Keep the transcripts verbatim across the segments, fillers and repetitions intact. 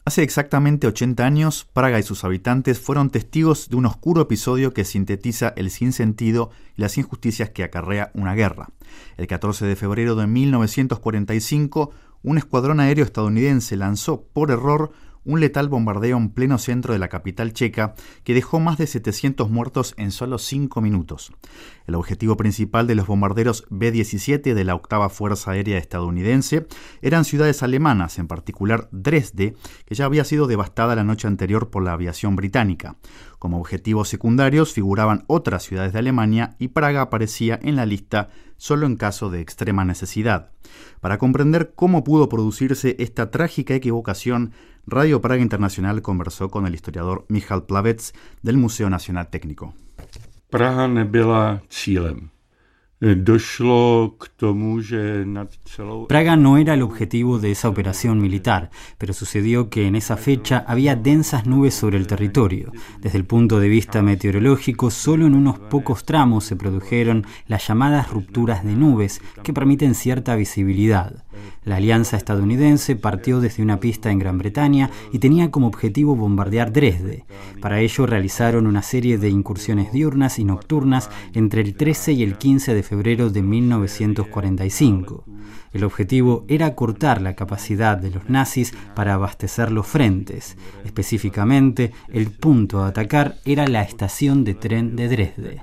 Hace exactamente ochenta años, Praga y sus habitantes fueron testigos de un oscuro episodio que sintetiza el sinsentido y las injusticias que acarrea una guerra. El catorce de febrero de mil novecientos cuarenta y cinco, un escuadrón aéreo estadounidense lanzó por error un letal bombardeo en pleno centro de la capital checa que dejó más de setecientos muertos en solo cinco minutos. El objetivo principal de los bombarderos B diecisiete de la octava Fuerza Aérea estadounidense eran ciudades alemanas, en particular Dresde, que ya había sido devastada la noche anterior por la aviación británica. Como objetivos secundarios figuraban otras ciudades de Alemania y Praga aparecía en la lista solo en caso de extrema necesidad. Para comprender cómo pudo producirse esta trágica equivocación, Radio Praga Internacional conversó con el historiador Michal Plavec del Museo Nacional Técnico. Praha nebyla cílem. Došlo k tomu, že nad celou... Praga no era el objetivo de esa operación militar, pero sucedió que en esa fecha había densas nubes sobre el territorio. Desde el punto de vista meteorológico, solo en unos pocos tramos se produjeron las llamadas rupturas de nubes, que permiten cierta visibilidad. La alianza estadounidense partió desde una pista en Gran Bretaña y tenía como objetivo bombardear Dresde. Para ello realizaron una serie de incursiones diurnas y nocturnas entre el trece y el quince de febrero de mil novecientos cuarenta y cinco. El objetivo era cortar la capacidad de los nazis para abastecer los frentes. Específicamente, el punto a atacar era la estación de tren de Dresde.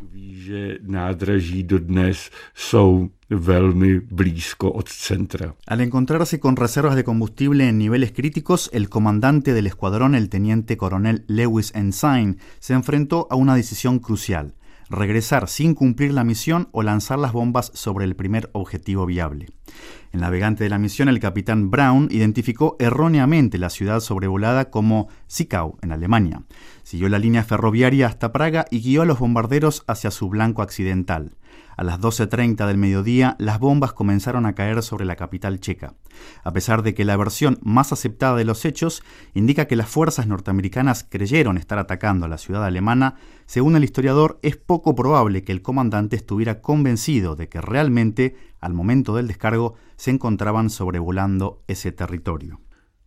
Al encontrarse con reservas de combustible en niveles críticos, el comandante del escuadrón, el teniente coronel Lewis Ensign, se enfrentó a una decisión crucial: regresar sin cumplir la misión o lanzar las bombas sobre el primer objetivo viable. El navegante de la misión, el capitán Brown, identificó erróneamente la ciudad sobrevolada como Zwickau, en Alemania. Siguió la línea ferroviaria hasta Praga y guió a los bombarderos hacia su blanco accidental. A las doce treinta del mediodía, las bombas comenzaron a caer sobre la capital checa. A pesar de que la versión más aceptada de los hechos indica que las fuerzas norteamericanas creyeron estar atacando a la ciudad alemana, según el historiador, es poco probable que el comandante estuviera convencido de que realmente, al momento del descargo, se encontraban sobrevolando ese territorio.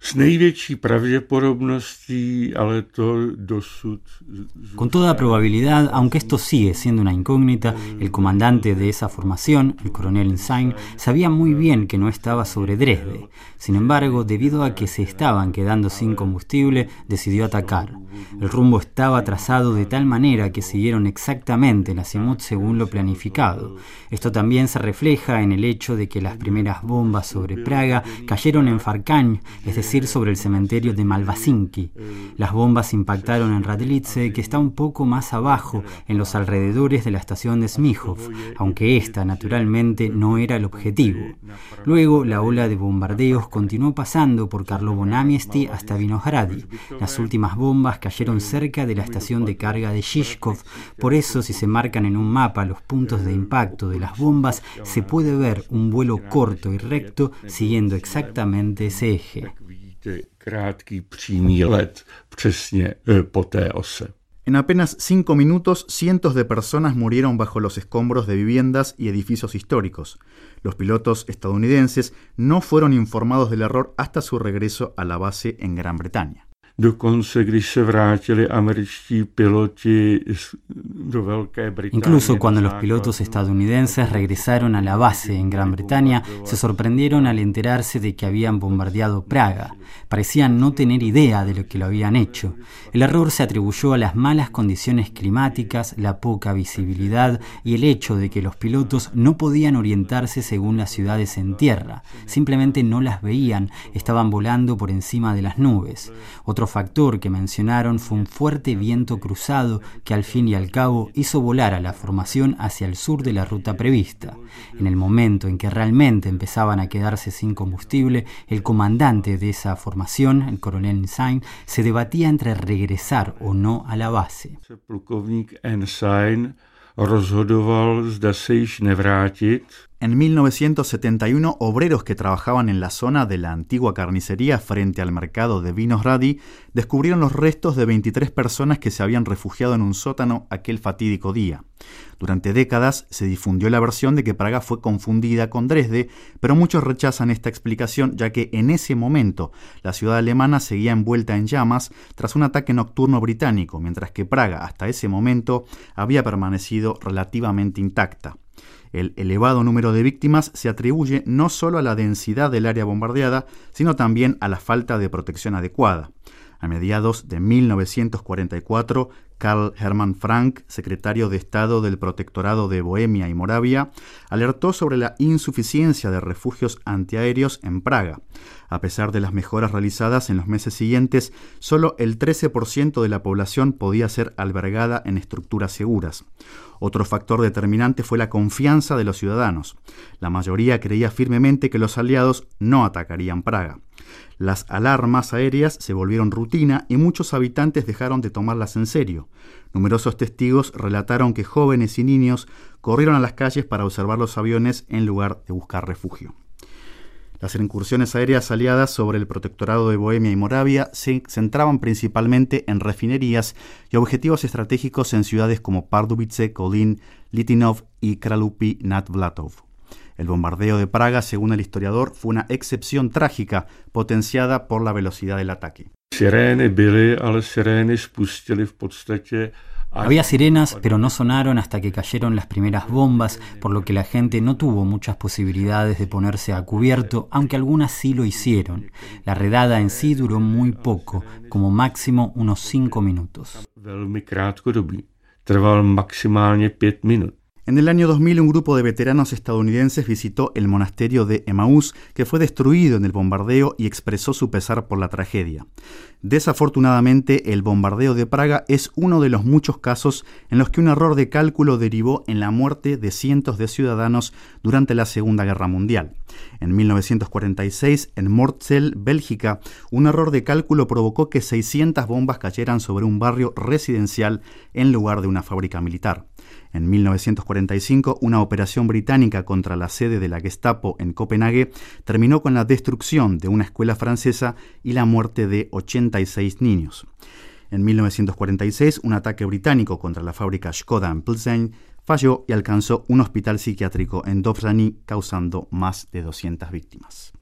Con toda probabilidad, aunque esto sigue siendo una incógnita, el comandante de esa formación, el coronel Ensign, sabía muy bien que no estaba sobre Dresde. Sin embargo, debido a que se estaban quedando sin combustible, decidió atacar. El rumbo estaba trazado de tal manera que siguieron exactamente el azimut según lo planificado. Esto también se refleja en el hecho de que las primeras bombas sobre Praga cayeron en Farkaň, es decir, sobre el cementerio de Malvasinki. Las bombas impactaron en Radlice, que está un poco más abajo, en los alrededores de la estación de Smíchov, aunque esta, naturalmente, no era el objetivo. Luego, la ola de bombardeos continuó pasando por Karlovo Namiesti hasta Vinohrady. Las últimas bombas cayeron cerca de la estación de carga de Žižkov. Por eso, si se marcan en un mapa los puntos de impacto de las bombas, se puede ver un vuelo corto y recto siguiendo exactamente ese eje. Krátký přímý let přesně po té ose. En apenas cinco minutos, cientos de personas murieron bajo los escombros de viviendas y edificios históricos. Los pilotos estadounidenses no fueron informados del error hasta su regreso a la base en Gran Bretaña. Dokonce, když se vrátili američtí piloti do Velké Británie. Incluso cuando los pilotos estadounidenses regresaron a la base en Gran Bretaña, se sorprendieron al enterarse de que habían bombardeado Praga. Parecían no tener idea de lo que lo habían hecho. El error se atribuyó a las malas condiciones climáticas, la poca visibilidad y el hecho de que los pilotos no podían orientarse según las ciudades en tierra. Simplemente no las veían, estaban volando por encima de las nubes. Otro factor que mencionaron fue un fuerte viento cruzado que al fin y al cabo hizo volar a la formación hacia el sur de la ruta prevista. En el momento en que realmente empezaban a quedarse sin combustible, el comandante de esa formación, el coronel Ensign, se debatía entre regresar o no a la base. Plukovník Ensign rozhodoval, zda se již nevrátit. En mil novecientos setenta y uno, obreros que trabajaban en la zona de la antigua carnicería frente al mercado de Vinohrady descubrieron los restos de veintitrés personas que se habían refugiado en un sótano aquel fatídico día. Durante décadas se difundió la versión de que Praga fue confundida con Dresde, pero muchos rechazan esta explicación, ya que en ese momento la ciudad alemana seguía envuelta en llamas tras un ataque nocturno británico, mientras que Praga hasta ese momento había permanecido relativamente intacta. El elevado número de víctimas se atribuye no solo a la densidad del área bombardeada, sino también a la falta de protección adecuada. A mediados de mil novecientos cuarenta y cuatro, Karl Hermann Frank, secretario de Estado del Protectorado de Bohemia y Moravia, alertó sobre la insuficiencia de refugios antiaéreos en Praga. A pesar de las mejoras realizadas en los meses siguientes, solo el trece por ciento de la población podía ser albergada en estructuras seguras. Otro factor determinante fue la confianza de los ciudadanos. La mayoría creía firmemente que los aliados no atacarían Praga. Las alarmas aéreas se volvieron rutina y muchos habitantes dejaron de tomarlas en serio. Numerosos testigos relataron que jóvenes y niños corrieron a las calles para observar los aviones en lugar de buscar refugio. Las incursiones aéreas aliadas sobre el protectorado de Bohemia y Moravia se centraban principalmente en refinerías y objetivos estratégicos en ciudades como Pardubice, Kolín, Litinov y Kralupy nad Vltavou. El bombardeo de Praga, según el historiador, fue una excepción trágica potenciada por la velocidad del ataque. Sirény byly, ale sirény spustili v podstatě. Había sirenas, pero no sonaron hasta que cayeron las primeras bombas, por lo que la gente no tuvo muchas posibilidades de ponerse a cubierto, aunque algunas sí lo hicieron. La redada en sí duró muy poco, como máximo unos cinco minutos. Velmi krátkodobý. Trval maximálně pět minut. En el año dos mil, un grupo de veteranos estadounidenses visitó el monasterio de Emaús, que fue destruido en el bombardeo, y expresó su pesar por la tragedia. Desafortunadamente, el bombardeo de Praga es uno de los muchos casos en los que un error de cálculo derivó en la muerte de cientos de ciudadanos durante la Segunda Guerra Mundial. En mil novecientos cuarenta y seis, en Mortsel, Bélgica, un error de cálculo provocó que seiscientas bombas cayeran sobre un barrio residencial en lugar de una fábrica militar. En mil novecientos cuarenta y cinco, una operación británica contra la sede de la Gestapo en Copenhague terminó con la destrucción de una escuela francesa y la muerte de ochenta y seis niños. En mil novecientos cuarenta y seis, un ataque británico contra la fábrica Škoda en Plzeň falló y alcanzó un hospital psiquiátrico en Dobřany, causando más de doscientas víctimas.